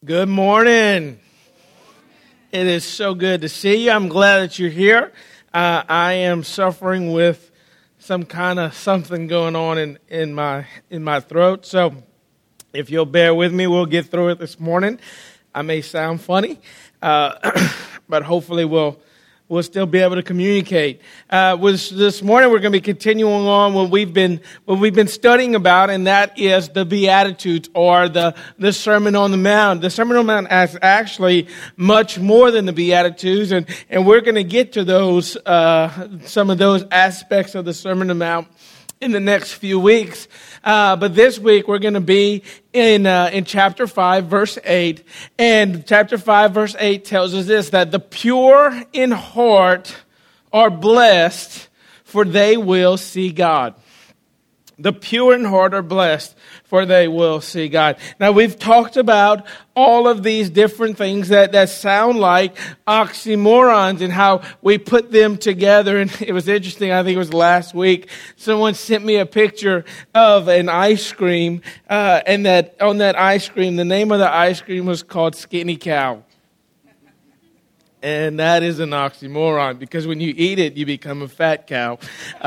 Good morning. It is so good to see you. I'm glad that you're here. I am suffering with some kind of something going on in my throat. So if you'll bear with me, we'll get through it this morning. I may sound funny, but hopefully we'll still be able to communicate. This morning we're going to be continuing on what we've been studying about, and that is the Beatitudes, or the Sermon on the Mount. The Sermon on the Mount is actually much more than the Beatitudes, and we're going to get to those some of those aspects of the Sermon on the Mount in the next few weeks. But this week we're going to be in chapter 5, verse 8. And chapter 5, verse 8 tells us this, that the pure in heart are blessed, for they will see God. The pure in heart are blessed, for they will see God. Now, we've talked about all of these different things that sound like oxymorons and how we put them together. And it was interesting, I think it was last week, someone sent me a picture of an ice cream, and that on that ice cream, the name of the ice cream was called Skinny Cow. And that is an oxymoron, because when you eat it, you become a fat cow.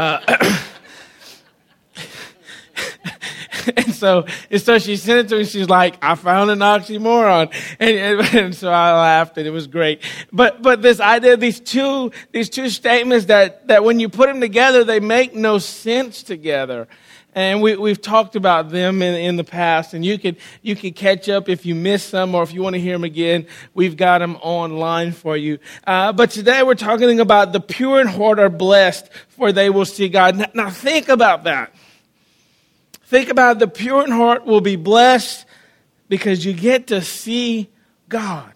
And so she sent it to me. She's like, I found an oxymoron. And so I laughed, and it was great. But this idea, these two statements that when you put them together, they make no sense together. And we've talked about them in the past, and you could catch up if you missed some, or if you want to hear them again, we've got them online for you. But today we're talking about the pure in heart are blessed, for they will see God. Now think about that. Think about the pure in heart will be blessed because you get to see God.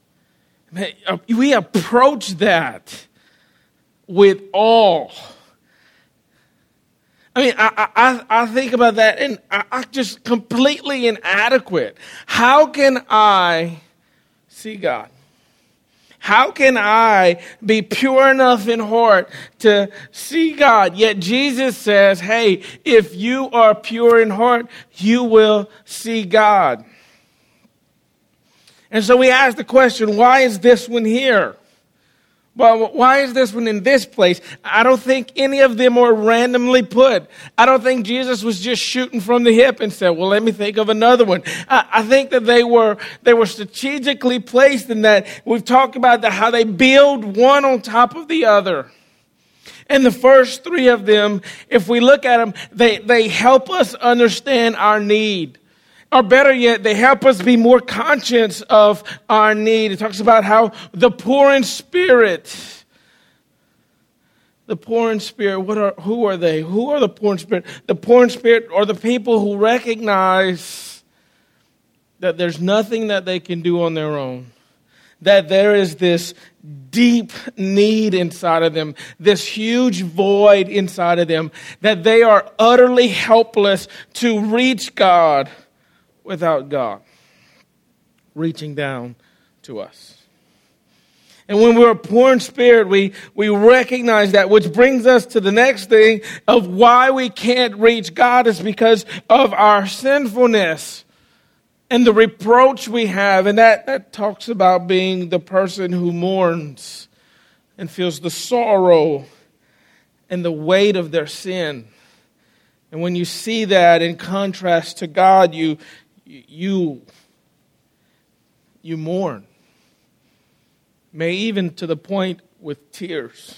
We approach that with awe. I mean, I think about that, and I'm just completely inadequate. How can I see God? How can I be pure enough in heart to see God? Yet Jesus says, hey, if you are pure in heart, you will see God. And so we ask the question, why is this one here? Well, why is this one in this place? I don't think any of them were randomly put. I don't think Jesus was just shooting from the hip and said, well, let me think of another one. I think that they were strategically placed in that. We've talked about how they build one on top of the other. And the first three of them, if we look at them, they help us understand our need. Or better yet, they help us be more conscious of our need. It talks about how the poor in spirit. The poor in spirit, who are they? Who are the poor in spirit? The poor in spirit are the people who recognize that there's nothing that they can do on their own. That there is this deep need inside of them, this huge void inside of them, that they are utterly helpless to reach God without God reaching down to us. And when we're poor in spirit, we recognize that, which brings us to the next thing of why we can't reach God is because of our sinfulness and the reproach we have. And that talks about being the person who mourns and feels the sorrow and the weight of their sin. And when you see that in contrast to God, you mourn. May even to the point with tears.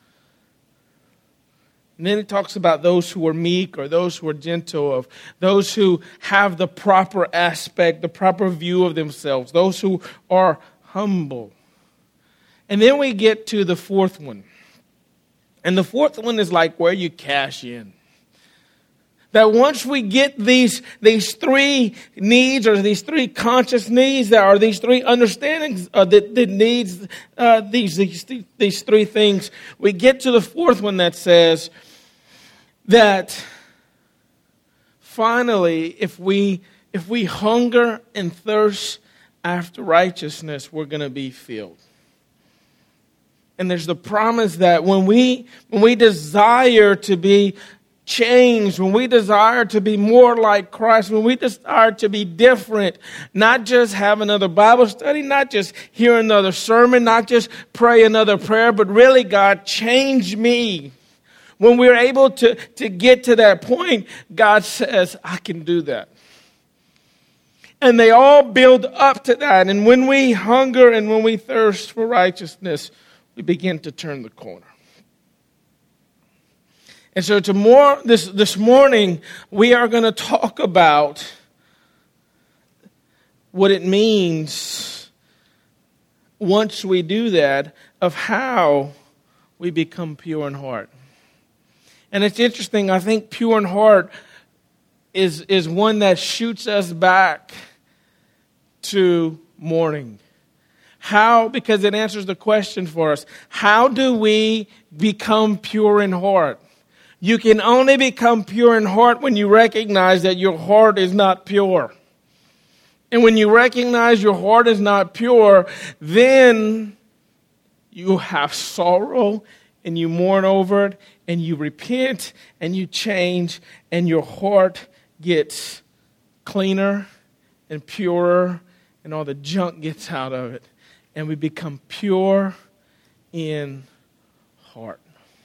And then it talks about those who are meek, or those who are gentle, of those who have the proper aspect, the proper view of themselves, those who are humble. And then we get to the fourth one. And the fourth one is like where you cash in. That once we get these three needs, or these three conscious needs, that are these three understandings that needs these three things, we get to the fourth one that says that finally, if we hunger and thirst after righteousness, we're going to be filled. And there's the promise that when we desire to be change, when we desire to be more like Christ, when we desire to be different, not just have another Bible study, not just hear another sermon, not just pray another prayer, but really, God, change me. When we're able to get to that point, God says, I can do that. And they all build up to that. And when we hunger and when we thirst for righteousness, we begin to turn the corner. And so this morning, we are going to talk about what it means once we do that, of how we become pure in heart. And it's interesting, I think pure in heart is one that shoots us back to mourning. How? Because it answers the question for us. How do we become pure in heart? You can only become pure in heart when you recognize that your heart is not pure. And when you recognize your heart is not pure, then you have sorrow and you mourn over it and you repent and you change and your heart gets cleaner and purer and all the junk gets out of it. And we become pure in heart.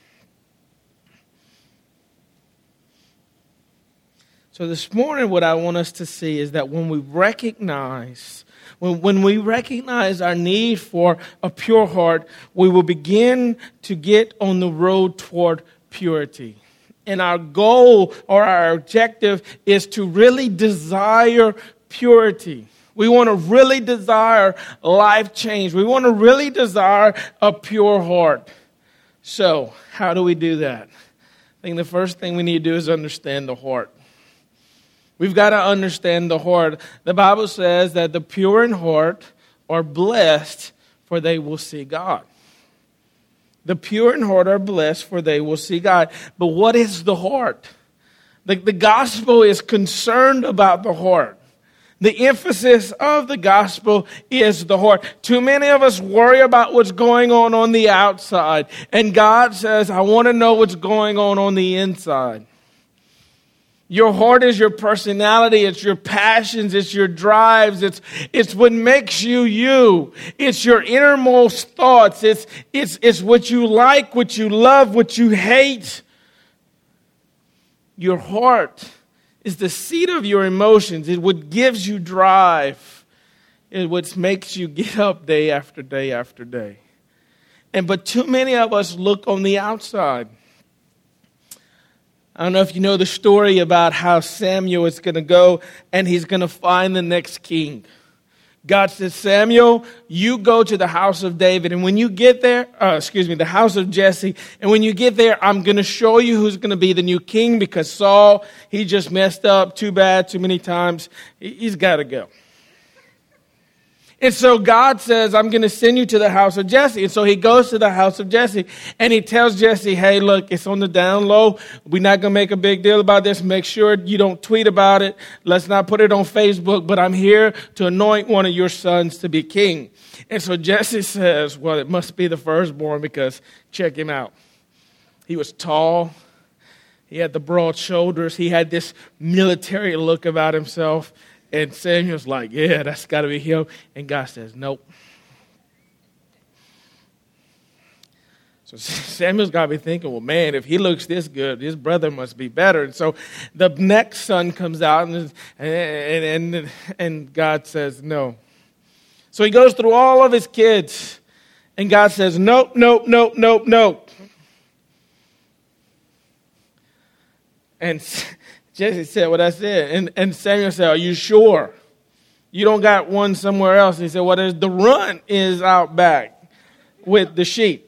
So this morning, what I want us to see is that when we recognize our need for a pure heart, we will begin to get on the road toward purity. And our goal or our objective is to really desire purity. We want to really desire life change. We want to really desire a pure heart. So, how do we do that? I think the first thing we need to do is understand the heart. We've got to understand the heart. The Bible says that the pure in heart are blessed, for they will see God. The pure in heart are blessed, for they will see God. But what is the heart? The gospel is concerned about the heart. The emphasis of the gospel is the heart. Too many of us worry about what's going on the outside. And God says, I want to know what's going on the inside. Your heart is your personality, it's your passions, it's your drives, it's what makes you you. It's your innermost thoughts, it's what you like, what you love, what you hate. Your heart is the seat of your emotions. It's what gives you drive. It's what makes you get up day after day after day. But too many of us look on the outside. I don't know if you know the story about how Samuel is going to go and he's going to find the next king. God says, Samuel, you go to the house of David. And when you get there, the house of Jesse. And when you get there, I'm going to show you who's going to be the new king, because Saul, he just messed up too bad, too many times. He's got to go. And so God says, I'm going to send you to the house of Jesse. And so he goes to the house of Jesse and he tells Jesse, hey, look, it's on the down low. We're not going to make a big deal about this. Make sure you don't tweet about it. Let's not put it on Facebook. But I'm here to anoint one of your sons to be king. And so Jesse says, well, it must be the firstborn, because check him out. He was tall. He had the broad shoulders. He had this military look about himself. And Samuel's like, yeah, that's got to be him. And God says, nope. So Samuel's got to be thinking, well, man, if he looks this good, his brother must be better. And so the next son comes out, and God says, no. So he goes through all of his kids, and God says, nope, nope, nope, nope, nope. And Jesse said, well, that's it. And Samuel said, are you sure? You don't got one somewhere else? He said, well, the runt is out back with the sheep.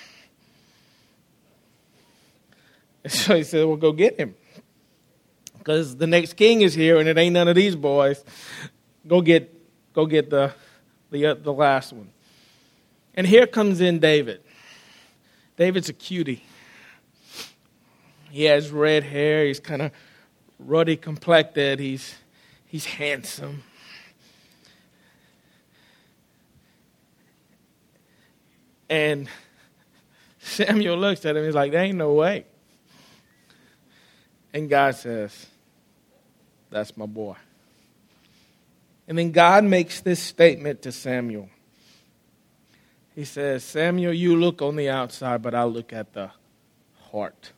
And so he said, well, go get him, because the next king is here, and it ain't none of these boys. Go get the last one. And here comes in David. David's a cutie. He has red hair. He's kind of ruddy complected. He's handsome. And Samuel looks at him. He's like, there ain't no way. And God says, that's my boy. And then God makes this statement to Samuel. He says, Samuel, you look on the outside, but I look at the heart.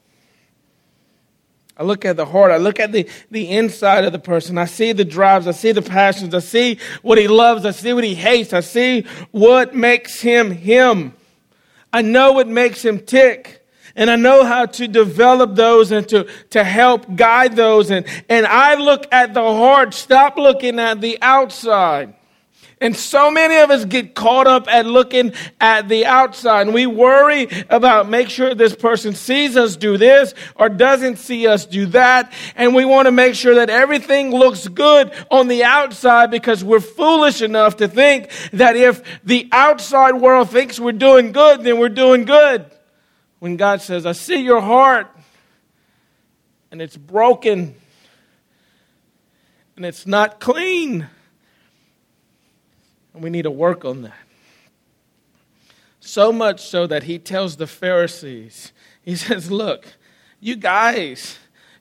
I look at the heart. I look at the inside of the person. I see the drives. I see the passions. I see what he loves. I see what he hates. I see what makes him him. I know what makes him tick. And I know how to develop those and to help guide those. And I look at the heart. Stop looking at the outside. And so many of us get caught up at looking at the outside. And we worry about make sure this person sees us do this or doesn't see us do that. And we want to make sure that everything looks good on the outside because we're foolish enough to think that if the outside world thinks we're doing good, then we're doing good. When God says, I see your heart and it's broken and it's not clean. We need to work on that. So much so that he tells the Pharisees, he says, look, you guys,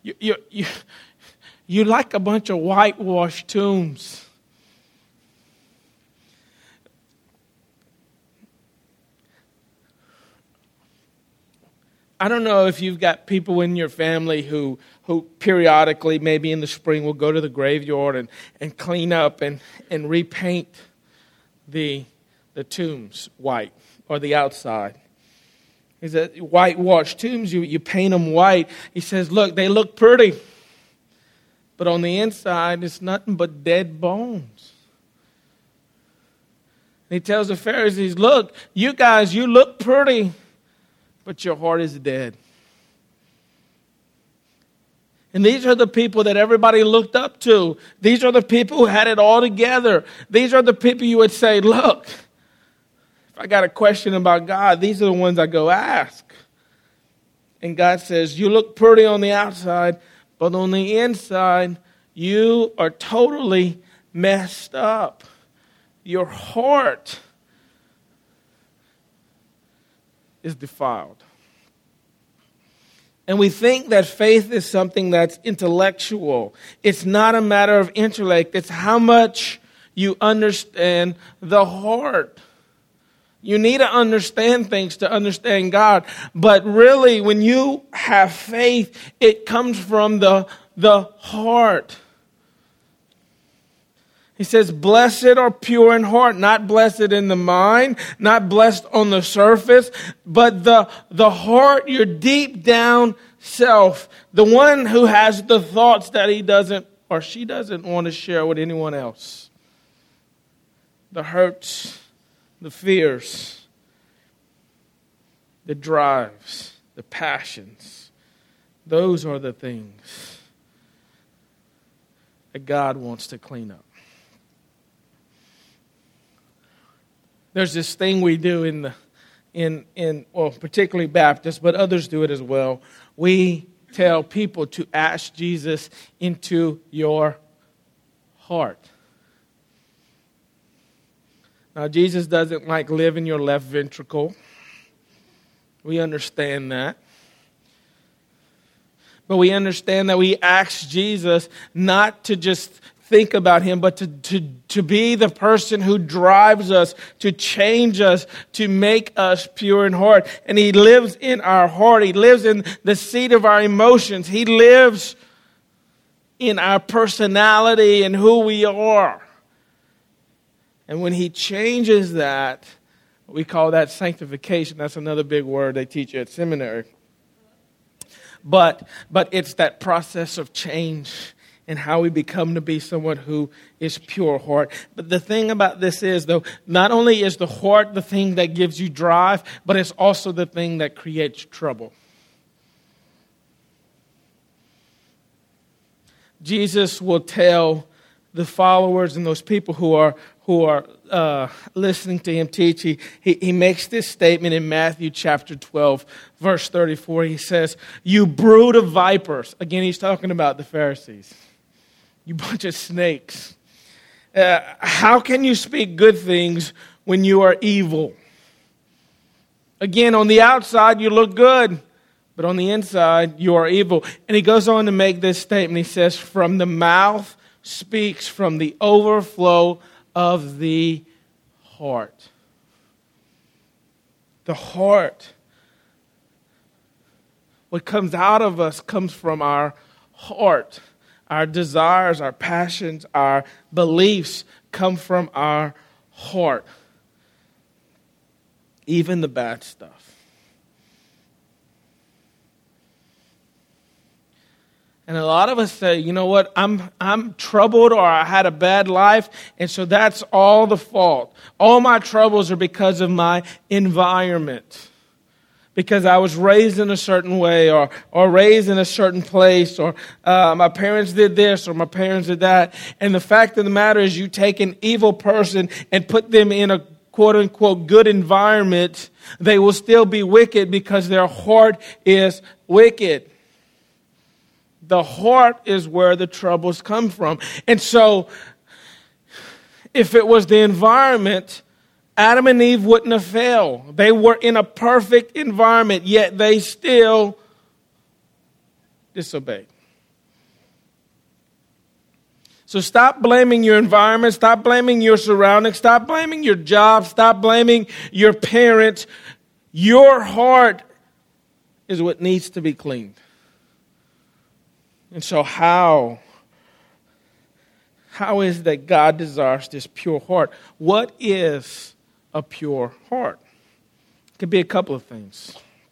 you like a bunch of whitewashed tombs. I don't know if you've got people in your family who periodically, maybe in the spring, will go to the graveyard and clean up and repaint the tombs white, or the outside. He said, whitewashed tombs, you paint them white. He says, look, they look pretty. But on the inside, it's nothing but dead bones. And he tells the Pharisees, look, you guys, you look pretty, but your heart is dead. And these are the people that everybody looked up to. These are the people who had it all together. These are the people you would say, look, if I got a question about God, these are the ones I go ask. And God says, you look pretty on the outside, but on the inside, you are totally messed up. Your heart is defiled. And we think that faith is something that's intellectual. It's not a matter of intellect. It's how much you understand the heart. You need to understand things to understand God. But really, when you have faith, it comes from the heart. He says, blessed are pure in heart, not blessed in the mind, not blessed on the surface, but the heart, your deep down self, the one who has the thoughts that he doesn't or she doesn't want to share with anyone else. The hurts, the fears, the drives, the passions. Those are the things that God wants to clean up. There's this thing we do in particularly Baptists, but others do it as well. We tell people to ask Jesus into your heart. Now, Jesus doesn't live in your left ventricle. We understand that. But we understand that we ask Jesus not to just think about him, but to be the person who drives us, to change us, to make us pure in heart. And he lives in our heart. He lives in the seat of our emotions. He lives in our personality and who we are. And when he changes that, we call that sanctification. That's another big word they teach you at seminary. But it's that process of change and how we become to be someone who is pure heart. But the thing about this is, though, not only is the heart the thing that gives you drive, but it's also the thing that creates trouble. Jesus will tell the followers and those people who are listening to him teach, he makes this statement in Matthew chapter 12, verse 34. He says, you brood of vipers. Again, he's talking about the Pharisees. You bunch of snakes. How can you speak good things when you are evil? Again, on the outside, you look good. but on the inside you are evil. And he goes on to make this statement. He says, from the mouth speaks from the overflow of the heart. The heart. What comes out of us comes from our heart. Our desires, our passions, our beliefs come from our heart. Even the bad stuff. And a lot of us say, you know what, I'm troubled, or I had a bad life, and so that's all the fault. All my troubles are because of my environment. Because I was raised in a certain way, or raised in a certain place, or my parents did this, or my parents did that. And the fact of the matter is, you take an evil person and put them in a quote-unquote good environment, they will still be wicked because their heart is wicked. The heart is where the troubles come from. And so, if it was the environment, Adam and Eve wouldn't have failed. They were in a perfect environment, yet they still disobeyed. So stop blaming your environment, stop blaming your surroundings, stop blaming your job, stop blaming your parents. Your heart is what needs to be cleaned. And so how is that God desires this pure heart? What is a pure heart? It could be a couple of things.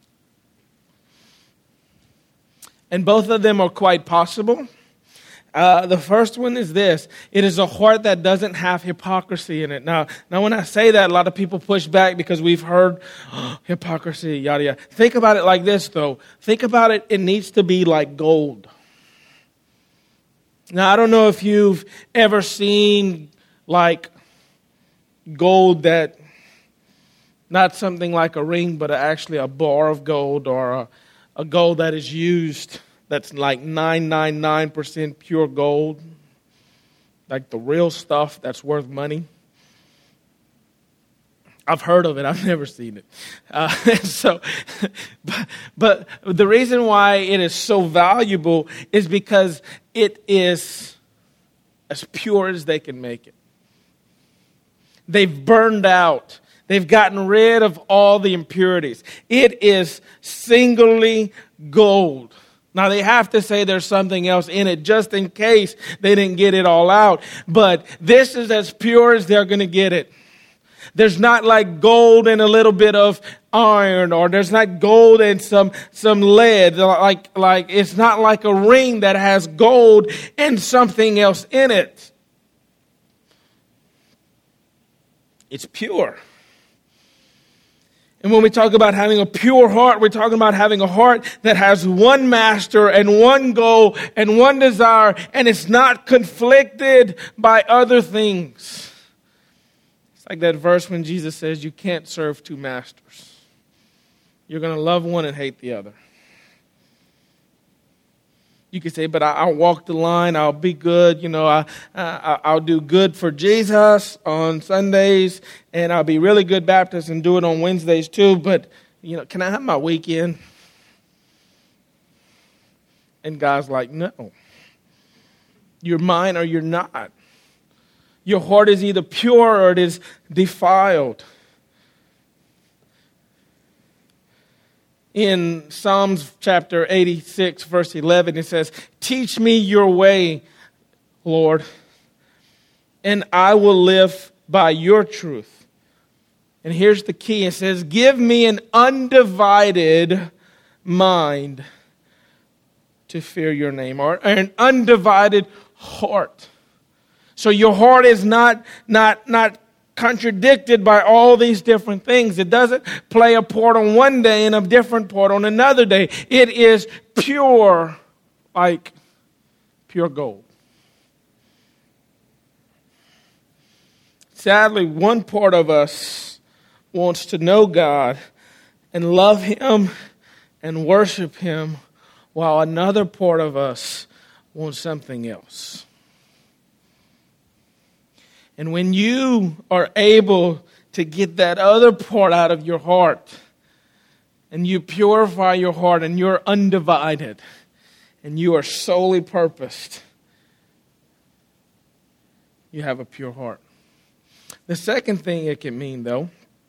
And both of them are quite possible. The first one is this. It is a heart that doesn't have hypocrisy in it. Now when I say that, a lot of people push back because we've heard hypocrisy, yada, yada. Think about it like this, though. Think about it, it needs to be like gold. Now, I don't know if you've ever seen like gold that, not something like a ring, but actually a bar of gold, or a gold that is used that's like 999% pure gold, like the real stuff that's worth money. I've heard of it. I've never seen it. But the reason why it is so valuable is because it is as pure as they can make it. They've burned out. They've gotten rid of all the impurities. It is singly gold. Now, they have to say there's something else in it just in case they didn't get it all out. But this is as pure as they're going to get it. There's not like gold and a little bit of iron, or there's not gold and some lead. Like it's not like a ring that has gold and something else in it. It's pure. And when we talk about having a pure heart, we're talking about having a heart that has one master and one goal and one desire, and it's not conflicted by other things. It's like that verse when Jesus says you can't serve two masters. You're going to love one and hate the other. You can say, but I'll walk the line, I'll be good, I'll do good for Jesus on Sundays, and I'll be really good Baptist and do it on Wednesdays too, but, can I have my weekend? And God's like, no. You're mine or you're not. Your heart is either pure or it is defiled. In Psalms chapter 86, verse 11, it says, teach me your way, Lord, and I will live by your truth. And here's the key. It says, give me an undivided mind to fear your name, or an undivided heart. So your heart is not contradicted by all these different things. It doesn't play a part on one day and a different part on another day. It is pure, like pure gold. Sadly, one part of us wants to know God and love Him and worship Him, while another part of us wants something else. And when you are able to get that other part out of your heart, and you purify your heart, and you're undivided, and you are solely purposed, you have a pure heart. The second thing it can mean, though,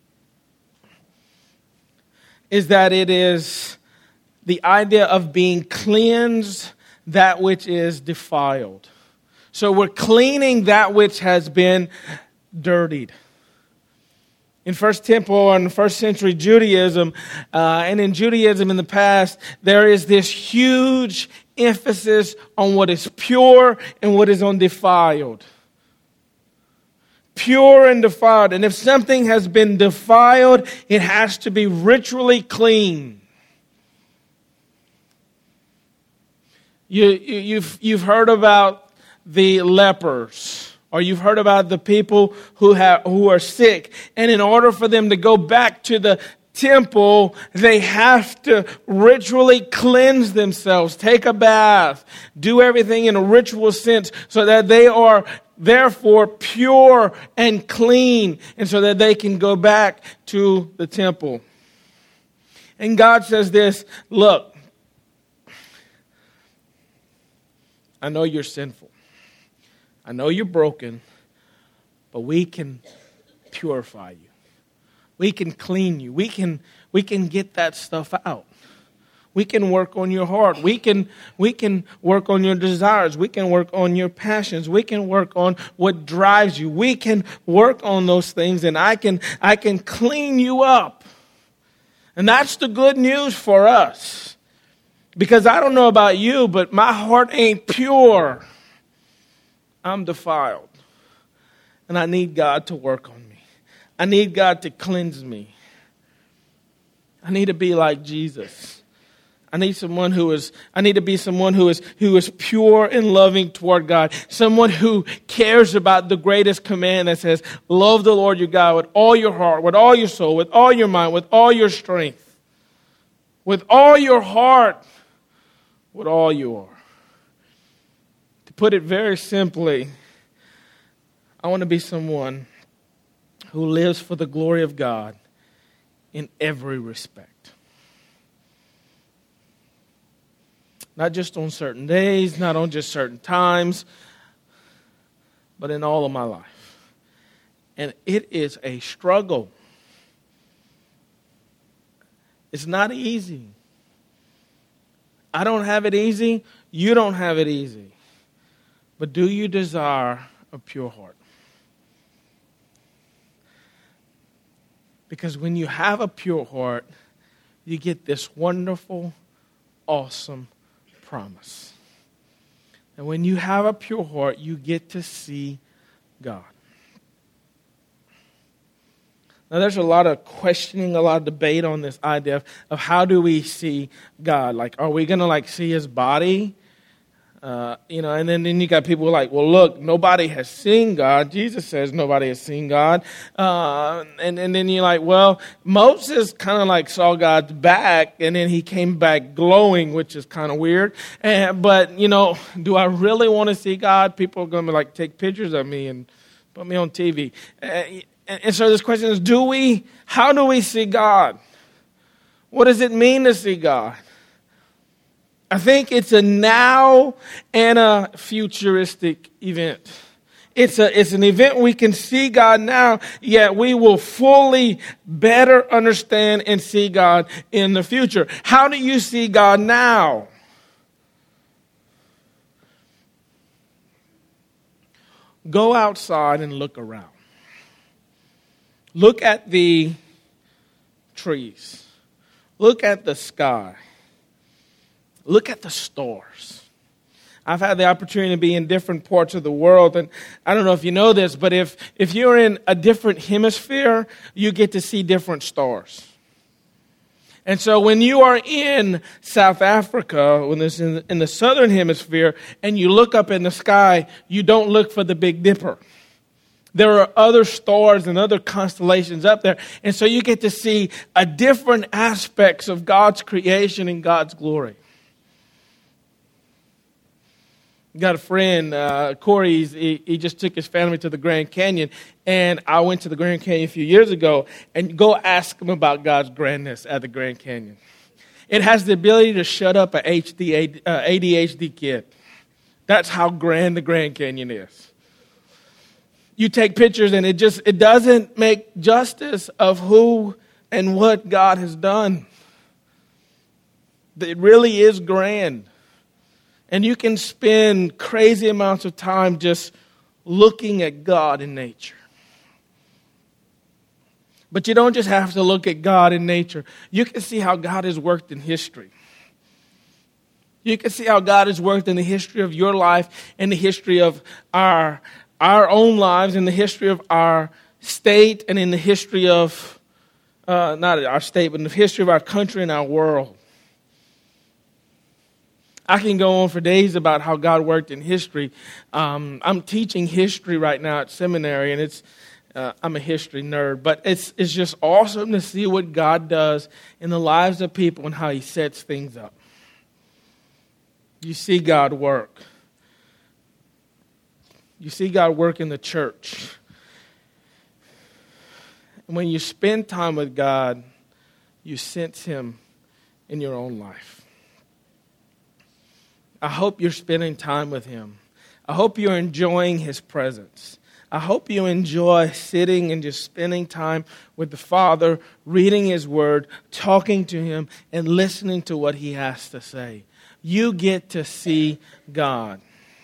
is that it is the idea of being cleansed that which is defiled. So we're cleaning that which has been dirtied. In First Temple and first century Judaism, and in Judaism in the past, there is this huge emphasis on what is pure and what is undefiled. Pure and defiled. And if something has been defiled, it has to be ritually clean. You've heard about the lepers, or you've heard about the people who are sick, and in order for them to go back to the temple, they have to ritually cleanse themselves, take a bath, do everything in a ritual sense, so that they are therefore pure and clean, and so that they can go back to the temple. And God says this, look, I know you're sinful. I know you're broken, but we can purify you. We can clean you. We can get that stuff out. We can work on your heart. We can work on your desires. We can work on your passions. We can work on what drives you. We can work on those things, and I can clean you up. And that's the good news for us. Because I don't know about you, but my heart ain't pure. I'm defiled. And I need God to work on me. I need God to cleanse me. I need to be like Jesus. I need to be someone who is pure and loving toward God. Someone who cares about the greatest command that says, love the Lord your God with all your heart, with all your soul, with all your mind, with all your strength, with all your heart, with all you are. To put it very simply, I want to be someone who lives for the glory of God in every respect. Not just on certain days, not on just certain times, but in all of my life. And it is a struggle. It's not easy. I don't have it easy. You don't have it easy. But do you desire a pure heart? Because when you have a pure heart, you get this wonderful, awesome promise. And when you have a pure heart, you get to see God. Now, there's a lot of questioning, a lot of debate on this idea of how do we see God? Like, are we going to see His body? And then you got people like, well, look, nobody has seen God. Jesus says nobody has seen God. And then you're like, well, Moses kind of saw God's back, and then he came back glowing, which is kind of weird. But do I really want to see God? People are going to take pictures of me and put me on TV. And so this question is, how do we see God? What does it mean to see God? I think it's a now and a futuristic event. It's an event we can see God now, yet we will fully better understand and see God in the future. How do you see God now? Go outside and look around. Look at the trees. Look at the sky. Look at the stars. I've had the opportunity to be in different parts of the world, and I don't know if you know this, but if you're in a different hemisphere, you get to see different stars. And so when you are in South Africa, when it's in the southern hemisphere, and you look up in the sky, you don't look for the Big Dipper. There are other stars and other constellations up there. And so you get to see a different aspects of God's creation and God's glory. Got a friend, Corey, he just took his family to the Grand Canyon, and I went to the Grand Canyon a few years ago, and go ask him about God's grandness at the Grand Canyon. It has the ability to shut up an ADHD kid. That's how grand the Grand Canyon is. You take pictures, and it doesn't make justice of who and what God has done. It really is grand. And you can spend crazy amounts of time just looking at God in nature. But you don't just have to look at God in nature. You can see how God has worked in history. You can see how God has worked in the history of your life, and the history of our own lives, in the history of our state, and in the history of, not our state, but in the history of our country and our world. I can go on for days about how God worked in history. I'm teaching history right now at seminary, and I'm a history nerd, but it's just awesome to see what God does in the lives of people and how He sets things up. You see God work. You see God work in the church. And when you spend time with God, you sense Him in your own life. I hope you're spending time with Him. I hope you're enjoying His presence. I hope you enjoy sitting and just spending time with the Father, reading His Word, talking to Him, and listening to what He has to say. You get to see God.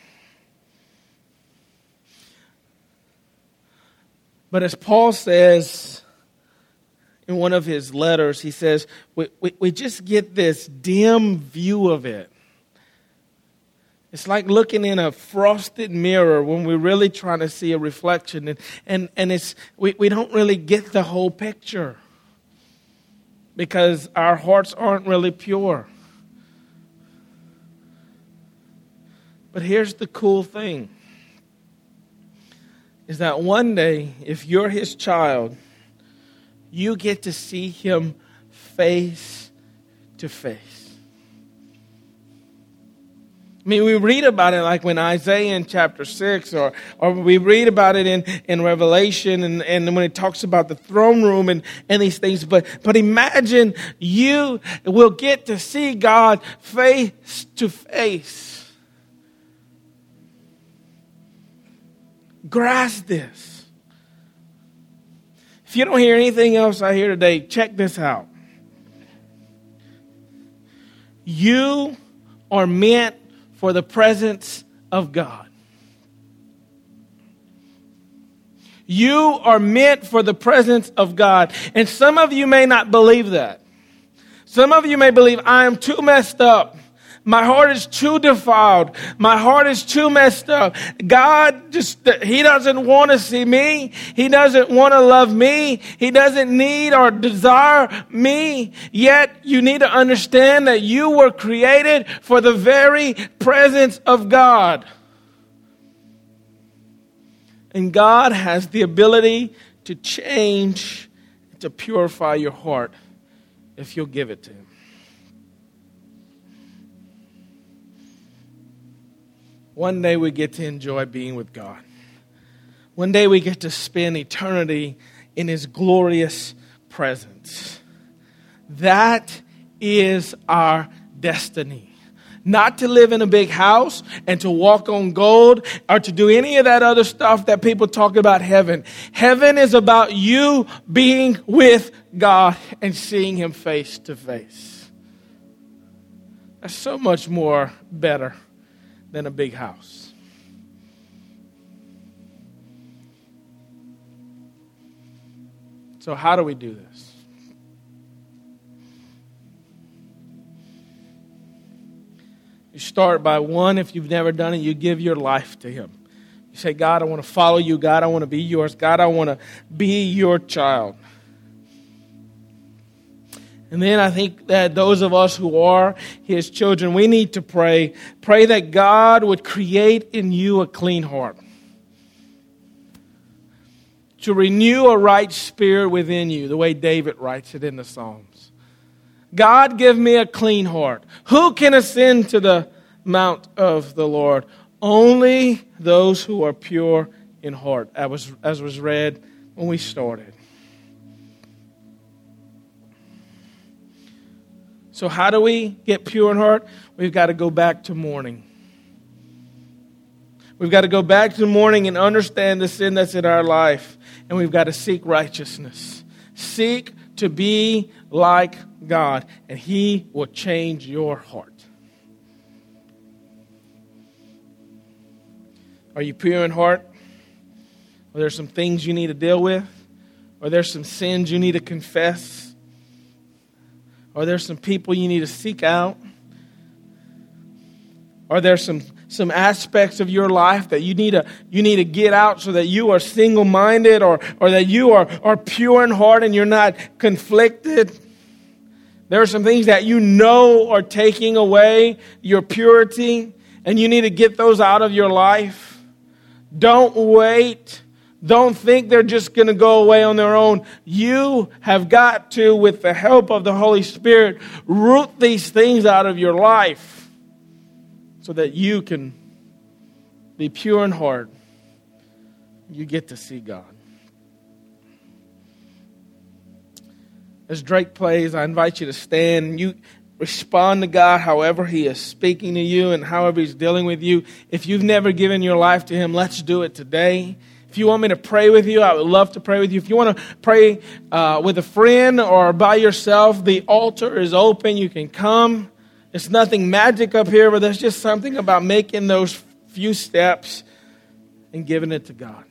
But as Paul says in one of his letters, he says, we just get this dim view of it. It's like looking in a frosted mirror when we're really trying to see a reflection. And we don't really get the whole picture because our hearts aren't really pure. But here's the cool thing, is that one day, if you're His child, you get to see Him face to face. I mean, we read about it like when Isaiah in chapter 6, or we read about it in Revelation, and when it talks about the throne room and these things. But imagine you will get to see God face to face. Grasp this. If you don't hear anything else I hear today, check this out. You are meant for the presence of God. You are meant for the presence of God. And some of you may not believe that. Some of you may believe, I am too messed up. My heart is too defiled. My heart is too messed up. God He doesn't want to see me. He doesn't want to love me. He doesn't need or desire me. Yet you need to understand that you were created for the very presence of God. And God has the ability to change, to purify your heart if you'll give it to Him. One day we get to enjoy being with God. One day we get to spend eternity in His glorious presence. That is our destiny. Not to live in a big house and to walk on gold or to do any of that other stuff that people talk about heaven. Heaven is about you being with God and seeing Him face to face. That's so much more better than a big house. So how do we do this? You start by one, if you've never done it, you give your life to Him. You say, God, I want to follow you. God, I want to be yours. God, I want to be your child. And then I think that those of us who are His children, we need to pray. Pray that God would create in you a clean heart. To renew a right spirit within you, the way David writes it in the Psalms. God, give me a clean heart. Who can ascend to the mount of the Lord? Only those who are pure in heart, as was read when we started. So how do we get pure in heart? We've got to go back to mourning. We've got to go back to the morning and understand the sin that's in our life. And we've got to seek righteousness. Seek to be like God, and He will change your heart. Are you pure in heart? Are there some things you need to deal with? Are there some sins you need to confess? Are there some people you need to seek out? Are there some aspects of your life that you need to get out so that you are single-minded or that you are pure in heart and you're not conflicted? There are some things that you know are taking away your purity, and you need to get those out of your life. Don't wait. Don't think they're just going to go away on their own. You have got to, with the help of the Holy Spirit, root these things out of your life so that you can be pure in heart. You get to see God. As Drake plays, I invite you to stand and you respond to God however He is speaking to you and however He's dealing with you. If you've never given your life to Him, let's do it today. If you want me to pray with you, I would love to pray with you. If you want to pray with a friend or by yourself, the altar is open. You can come. There's nothing magic up here, but there's just something about making those few steps and giving it to God.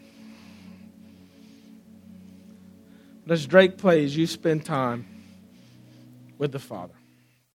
As Drake plays, you spend time with the Father.